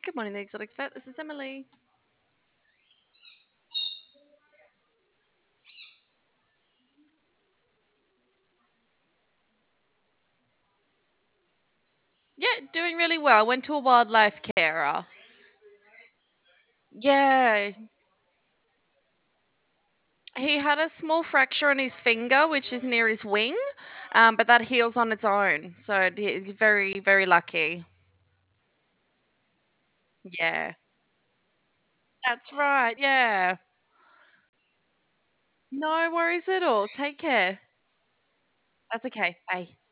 Good morning, the Exotic Vet. This is Emily. Yeah, doing really well. Went to a wildlife carer. Yeah, he had a small fracture on his finger, which is near his wing, but that heals on its own. So he's very, very lucky. Yeah, that's right. Yeah. No worries at all. Take care. That's okay. Bye.